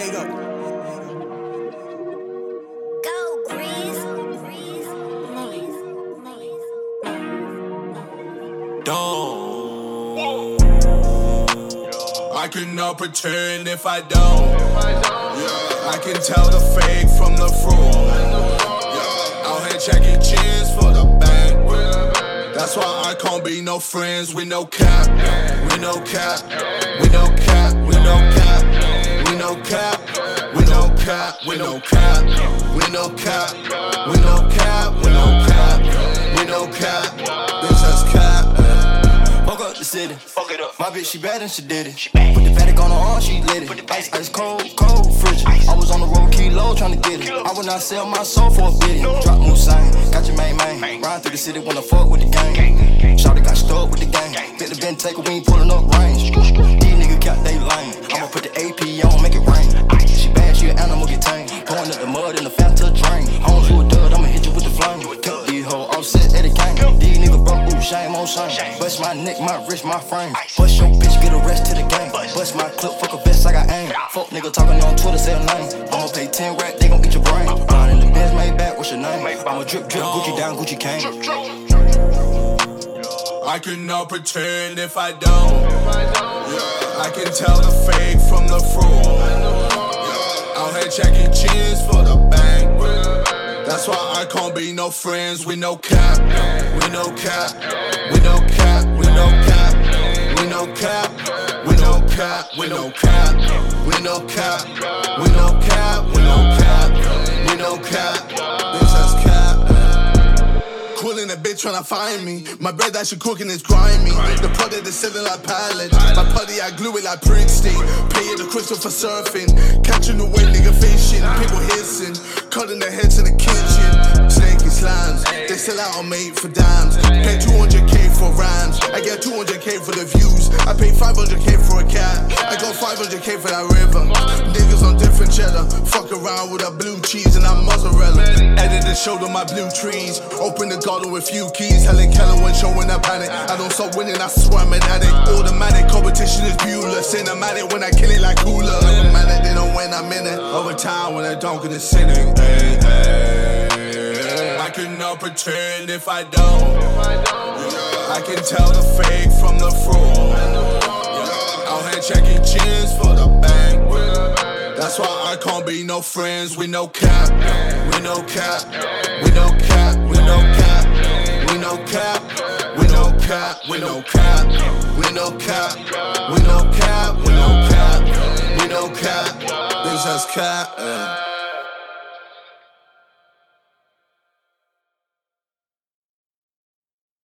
made up. Go, Breeze. Don't. I cannot pretend if I don't. Yeah. I can tell the fake from the fraud. Yeah. Out here checking chins for the bank. That's why I can't be no friends with no cap. We no cap. We no cap. We no cap. We no cap. We no cap. We no cap. We no cap. We no cap. We no cap. We no cap. Bitch, that's cap. Woke up the city, Fuck it up. my bitch, she bad and she did it. She bad. Put the Patek on her arm, she lit it. Ice, ice, cold, cold, frigid. I was on the road, kilo, tryna get it. I would not sell my soul for a billion. Drop Moussain, got your main. Ride through the city, wanna fuck with the gang. Shawty got stuck with the gang. Bit the Ben take we ain't pulling up range. These niggas got they lane. I'ma put the AP on, make it rain. She bad, she an animal, get tame. Pouring up the mud in the Fanta drain. Homes you a dud, I'ma hit you with the flame. Cut these hoes, offset at the gang. These niggas broke, ooh, shame on shame. Bust my neck, my wrist, my frame. Bust your bitch, get a rest to the game. Bust my clip, fuck a vest, I got aim. Fuck nigga talking on Twitter, say a name. I'ma pay 10 racks, they gon' get your brain. Ride in the Benz, made back, what's your name? I'ma drip, Gucci down, Gucci cane. I cannot pretend if I don't. Yeah. I can tell the fake from the fraud. Yeah. Out here checking chins for the bank. That's why I can't be no friends with no cap. We no cap. We no cap. We no cap. We no cap. We no cap. We no cap. We no cap. We no cap. We no cap. We no cap. Bitch, that's cap. Calling a bitch tryna find me. My bread that she cooking is grimy. The product is selling like pallets. My putty I glue it like Princeton. Pay the crystal for surfing. Catching the wave, nigga fishing. People hissing. Cutting their heads in the kitchen. Snaky slimes. They sell out on me for dimes. Pay 200k for rhymes. I get 200k for the views. I pay 500k for a cat. I got 500k for that river. Niggas on different cheddar. Fuck around with a blue cheese and I'm mozzarella. Edit the show to my blue trees. Open the garden with few keys. Helen Keller when showing a panic. I don't stop winning, I swear I'm an addict. Automatic competition is Bueller. Cinematic when I kill it like cooler. Automatic, they don't win, I'm in it. Over time when I don't get a sinning. I cannot pretend if I don't. I can tell the fake from the fraud. Out here checking chins for the bank. That's why I can't be no friends with no cap. We no cap. We no cap. We no cap. We no cap. We no cap. We no cap. We no cap. We no cap. We no cap. We no cap. This is cap.